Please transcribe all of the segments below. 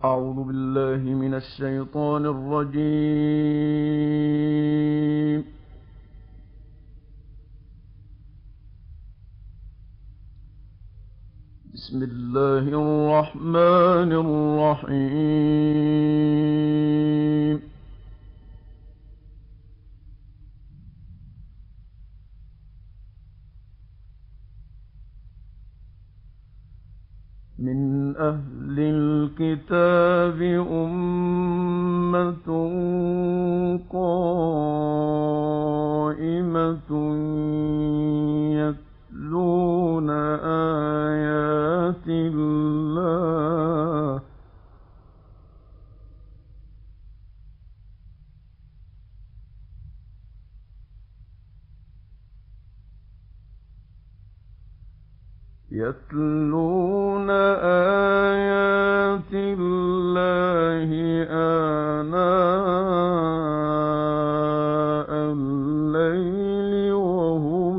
أعوذ بالله من الشيطان الرجيم. بسم الله الرحمن الرحيم. من أهل الكتاب أمة قائمة يتلون آيات الله آناء الليل وهم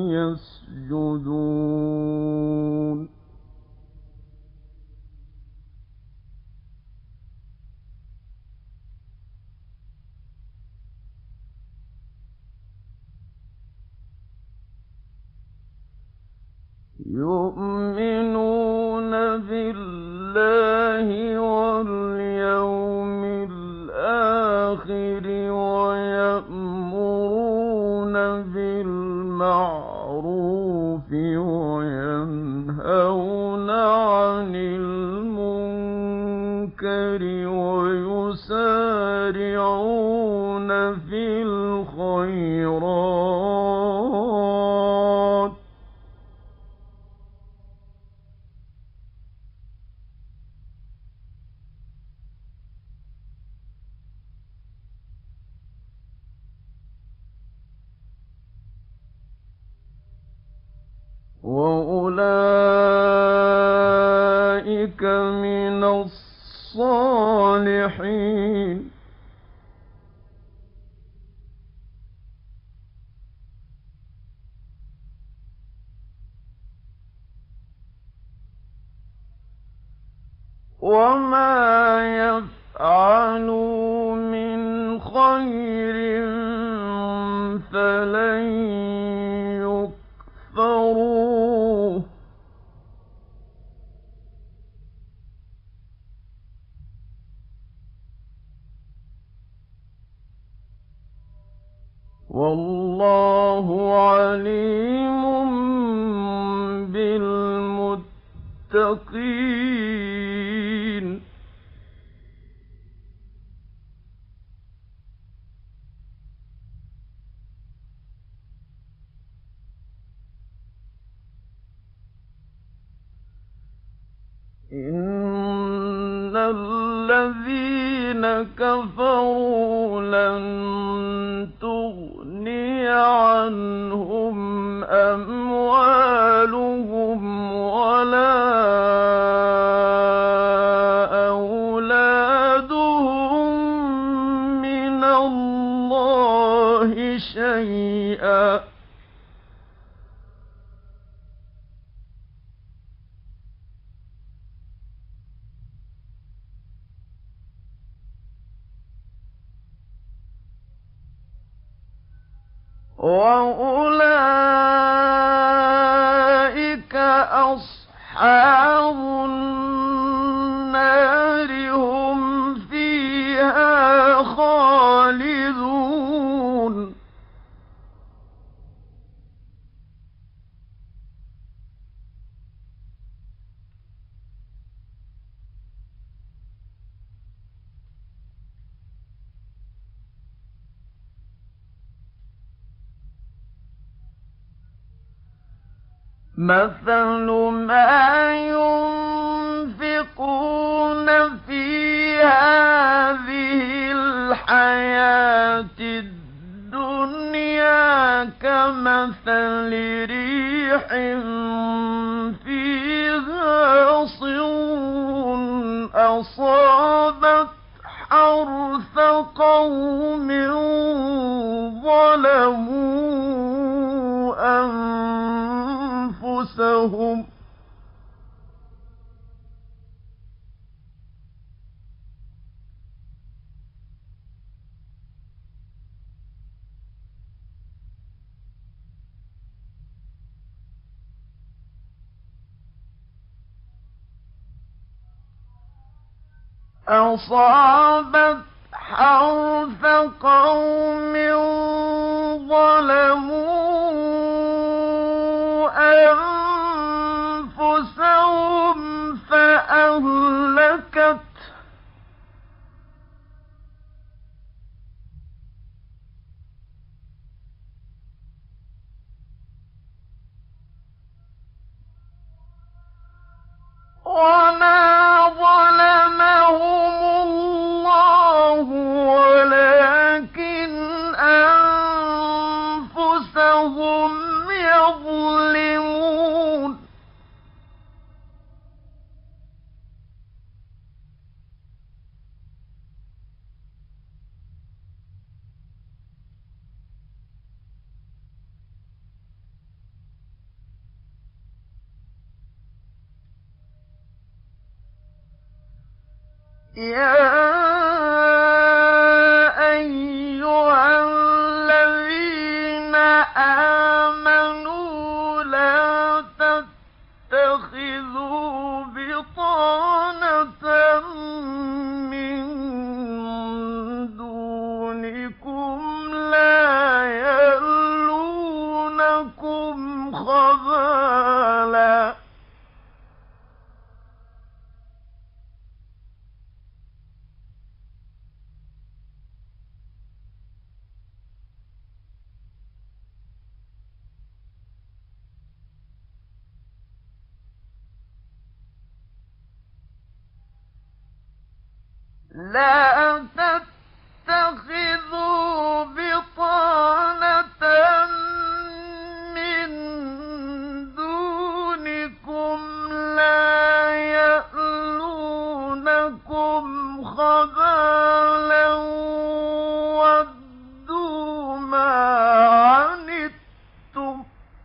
يسجدون يؤمنون بالله واليوم الآخر ويأمرون بالمعروف وينهون عن المنكر ويسارعون في الخيرات وأولئك من الصالحين وما يفعلوا من خير فلن يكفروه والله عليم بالمتقين إن الذين كفروا لن تغني عنهم أموالهم ولا أولادهم من الله شيئا وأولئك أصحاب النار هم فيها خالدون مثل ما ينفقون في هذه الحياة الدنيا كمثل ريح فيها صر أصابت حرث قوم ظلموا أنفسهم أصابت حرث قوم ظلموا أنفسهم فأهلكت وما ظلمهم الله ولكن أنفسهم يظلمون يا أيها الذين آمنوا لا تتخذوا بطانة من دونكم لا يألونكم خبالا لا تتخذوا بطانة من دونكم لا يألونكم خبالا ودوا ما عنتم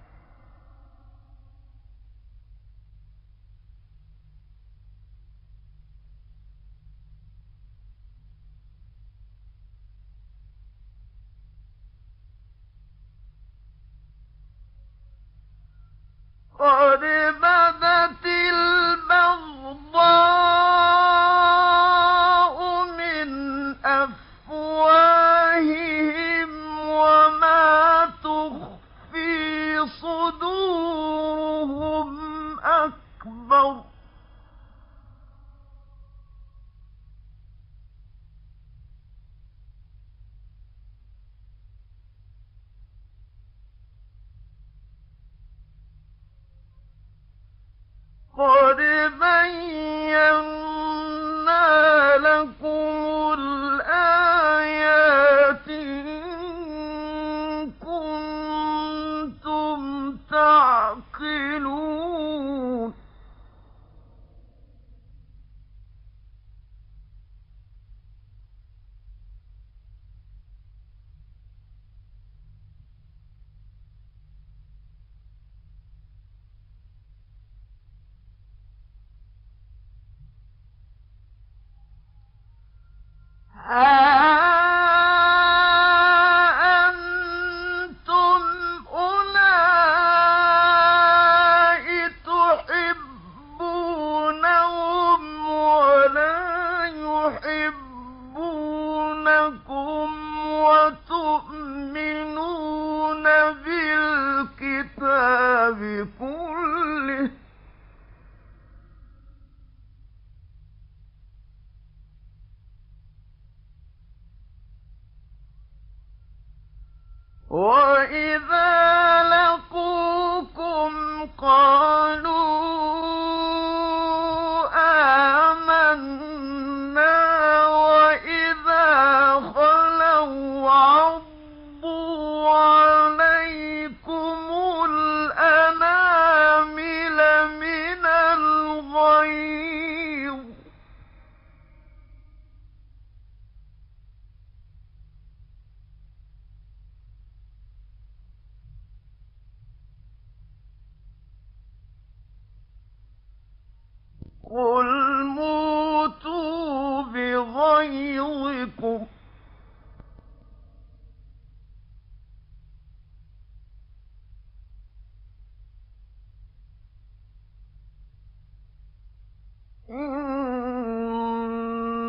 قد بدت البغضاء من أفواههم وما تخفي صدورهم أكبر قد بينا لكم الآيات إن كنتم تعقلون أنتم أولئك تحبونهم ولا يحبونكم وتؤمنون بالكتاب كله وإذا لقوكم قالوا آمنا وإذا خلوا عضوا عليكم الأنامل من الغيظ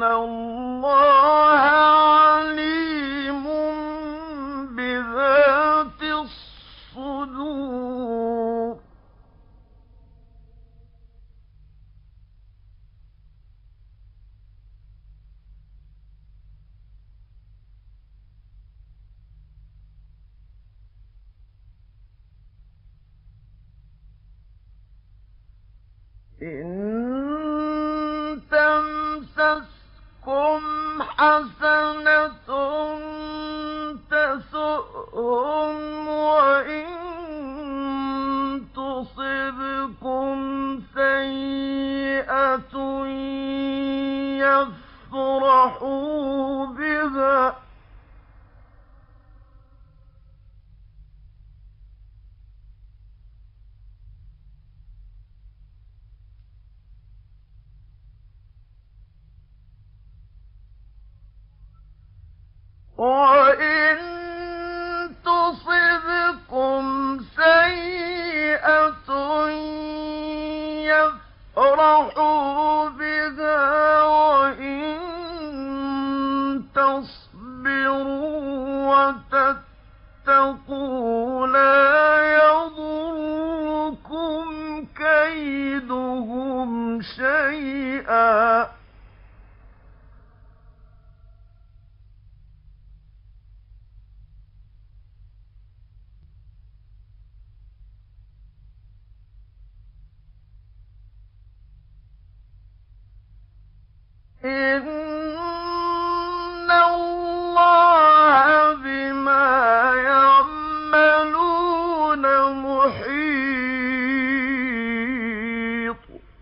إِنَّ اللَّهَ عَلِيمٌ بِذَاتِ الصُّدُورِ إِن تَمْسَسْكُمْ حَسَنَةٌ تَسُؤْهُمْ وَإِن تُصِبْكُمْ سَيِّئَةٌ يَفْرَحُوا بِهَا وَإِن تُصِبْكُمْ سَيِّئَةٌ يَفْرَحُوا بِهَا وَإِن تَصْبِرُوا وَتَتَّقُوا لَا يَضُرُّكُمْ كَيْدُهُمْ شَيْئًا إِنَّ اللَّهَ بِمَا يَعْمَلُونَ مُحِيطٌ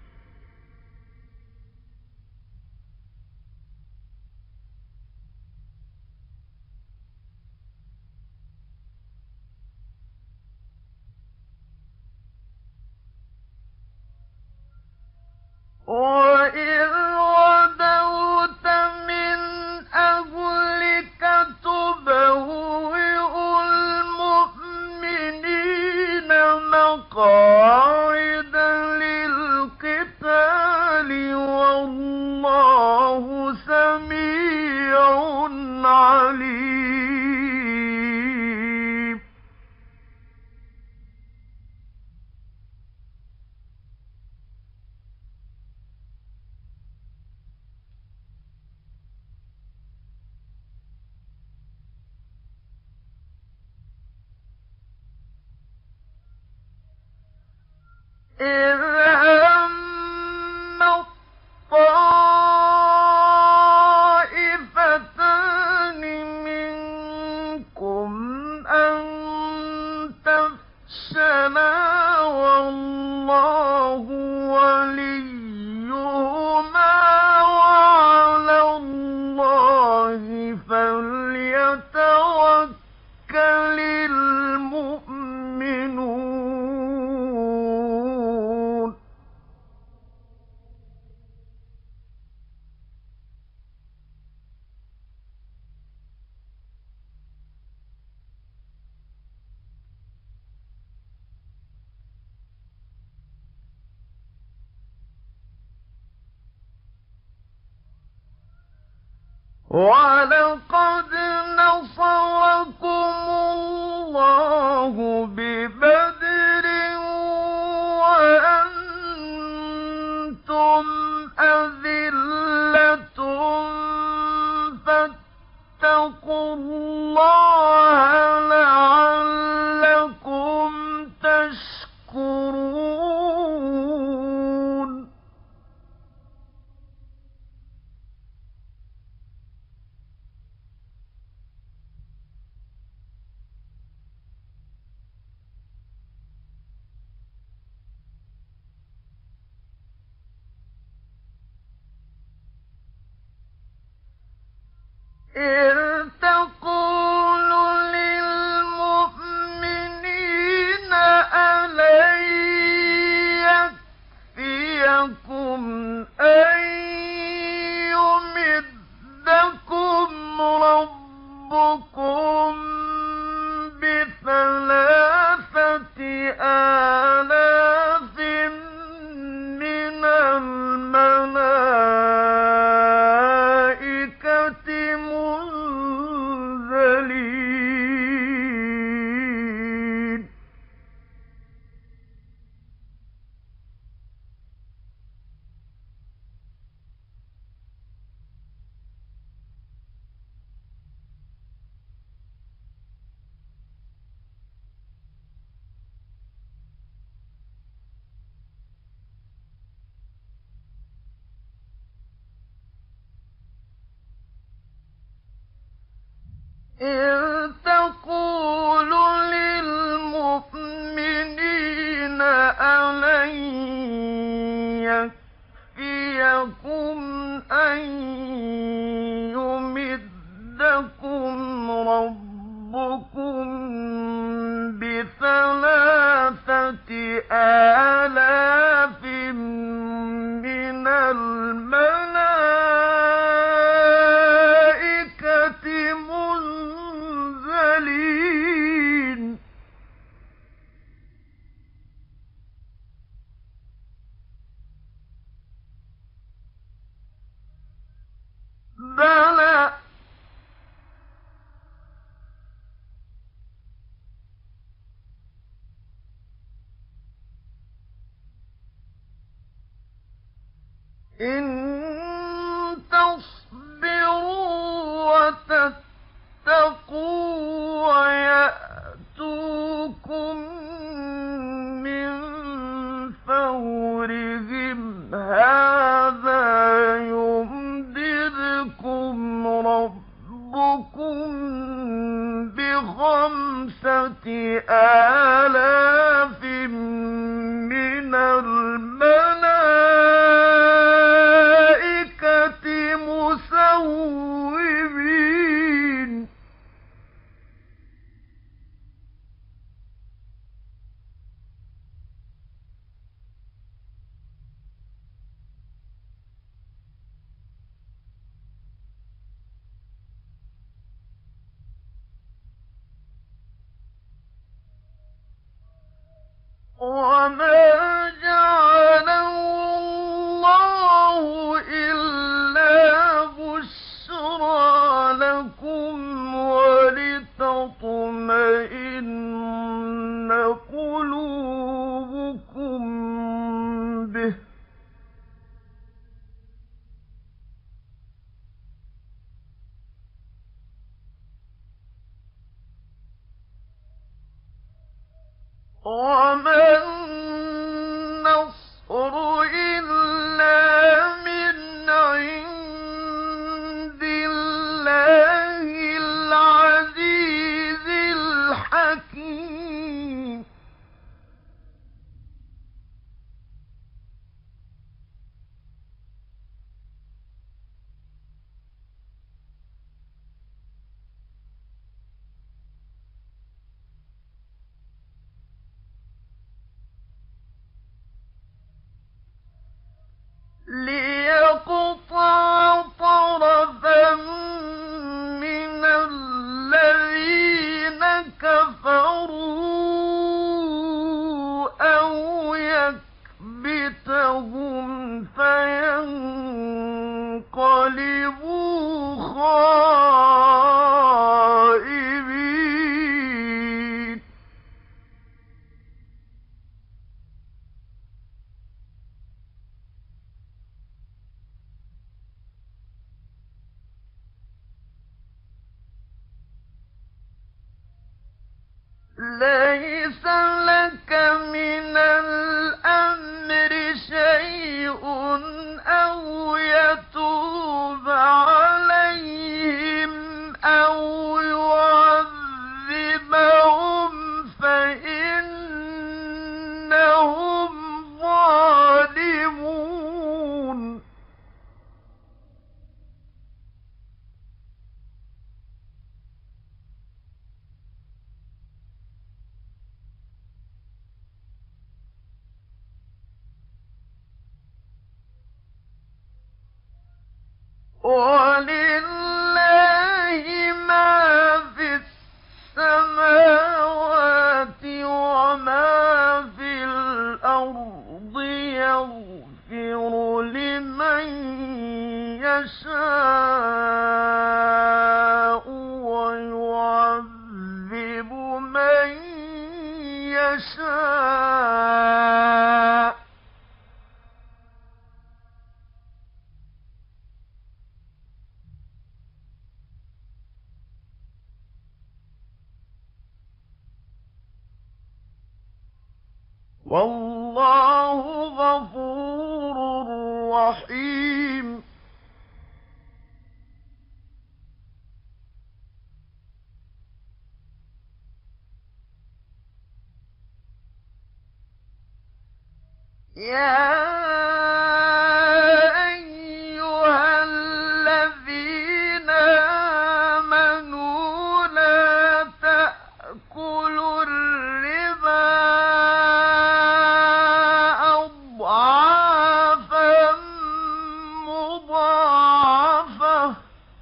وَإِذْ غَدَوْتَ مِنْ أَهْلِكَ تُبَوِّئُ الْمُؤْمِنِينَ مَقَاعِدَ لِلْقِتَالِ وَاللَّهُ سَمِيعٌ عَلِيمٌ إِذْ هَمَّت طَّائِفَتَانِ مِنكُمْ أَن تَفْشَلَا وَاللَّهُ وَلِيُّهُمَا وَعَلَى اللَّهِ فَلْيَتَوَكَّلِ الْمُؤْمِنُونَ وَلَقَدْ نَصَرَكُمُ اللَّهُ بِبَدْرٍ وَأَنتُمْ أَذِلَّةٌ فَاتَّقُوا اللَّهَ لَعَلَّكُمْ تَشْكُرُونَ إِذْ تَقُولُ لِلْمُؤْمِنِينَ أَلَن يَكْفِيَكُمْ أَن يُمِدَّكُمْ رَبُّكُم بِثَلَاثَةِ آلَافٍ مِّنَ الْمَلَائِكَةِ إذ تقول للمؤمنين ألن يكفيكم أن يمدكم ربكم ب3,000 آلاف من الملائكة منزلين بلى إن تصبروا وتتقوا ويأتوكم من فورهم هذا يمددكم ربكم ب5,000 من الملائكة مسومين وما جعله الله إلا بشرى لكم ولتطمئن قلوبكم به وما النصر إلا من عند الله العزيز الحكيم ليقطع طرفا من الذين كفروا أو يكبتهم فينقلبوا خائبين ليس لك من الأمر شيء أو يتوب عليهم أو يعذبهم فإنهم ظالمون ولله ما في السماوات وما في الأرض يغفر لمن يشاء ويعذب من يشاء والله غفور رحيم يا أيها الذين آمنوا لا تأكلوا الربا أضعافا مضاعفة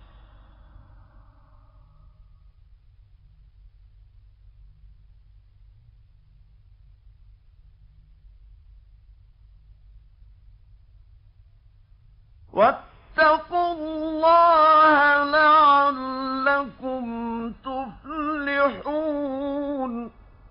واتقوا الله لعلكم تفلحون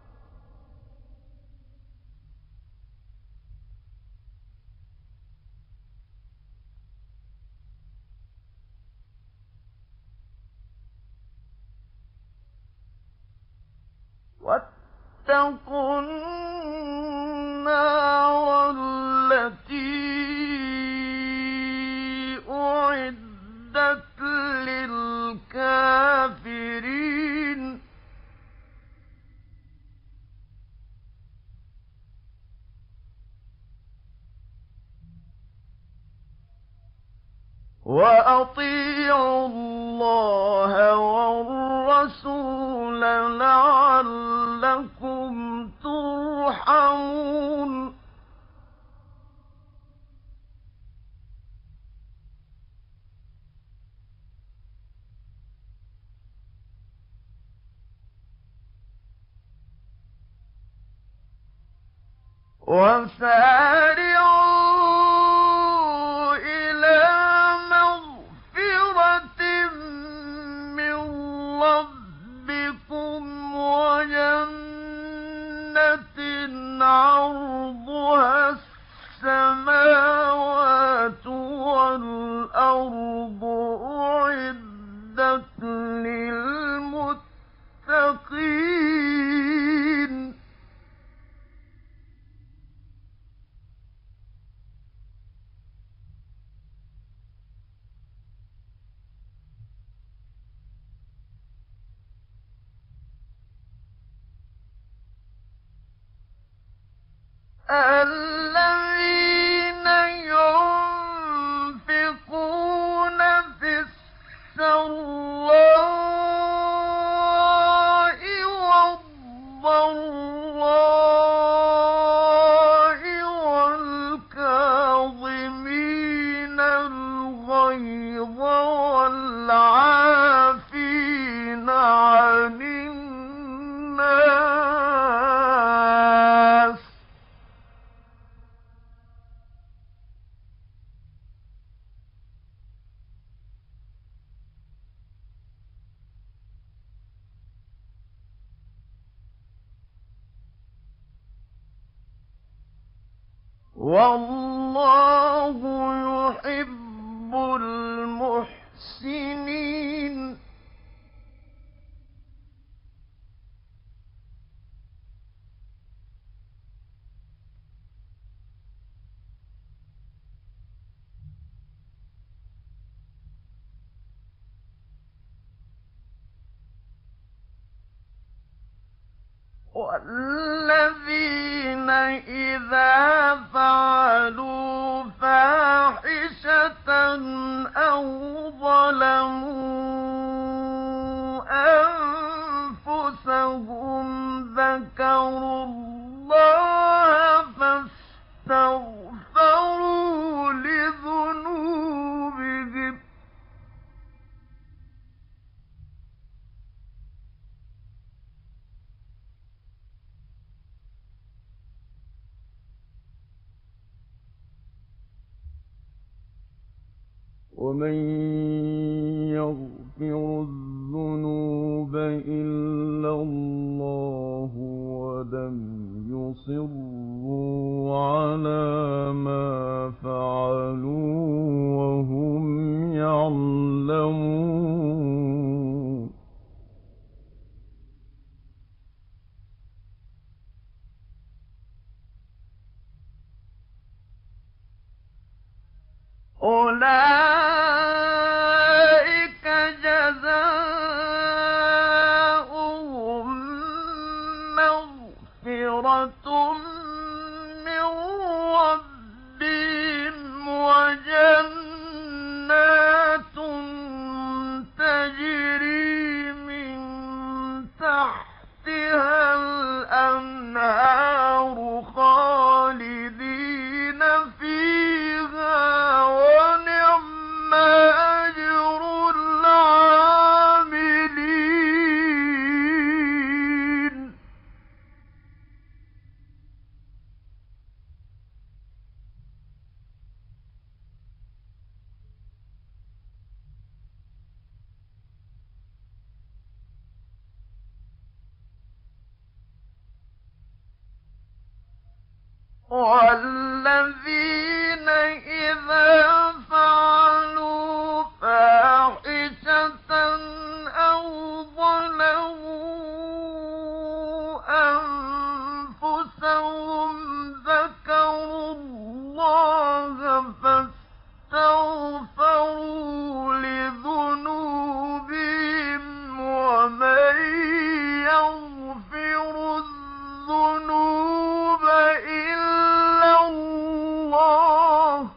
واتقوا النار التي أعدت للكافرين وأطيعوا الله والرسول لعلكم ترحمون وسارعوا إلى مغفرة من ربكم وجنة عرضها السماوات والأرض أعدت للمتقين الذين ينفقون في السراء والضراء والكاظمين الغيظ والعافين عن الناس والله يحب المحسنين والذين إذا فعلوا فاحشة أو ظلموا أنفسهم ذكروا الله فاستغفروا لذنوبهم ومن يغفر الذنوب إلا الله ولم يصروا على ما فعلوا وهم يعلمون أولئك جزاؤهم والذين إذا فعلوا فاحشة أو ظلموا أنفسهم ذكروا الله فاستغفروا لذنوبهم ومن يغفر الذنوب إلا الله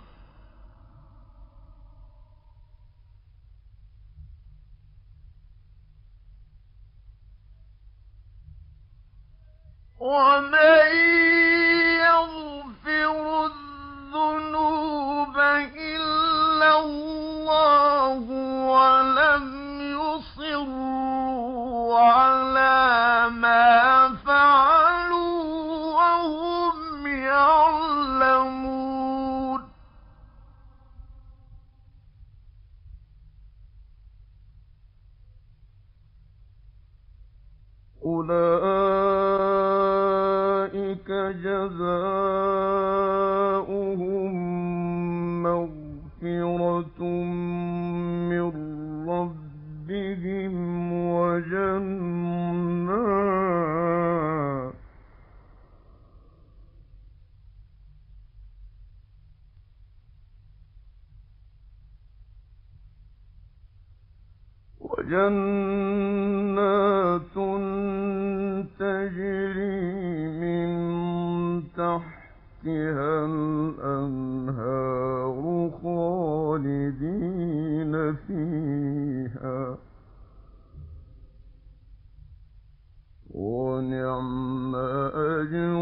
ومن يغفر الذنوب إلا الله ولم يصروا على ما فعلوا وهم يعلمون أولئك جزاؤهم مغفرة من ربهم وجنات تجري من تحتها الأنهار خالدين فيها ونعم أجر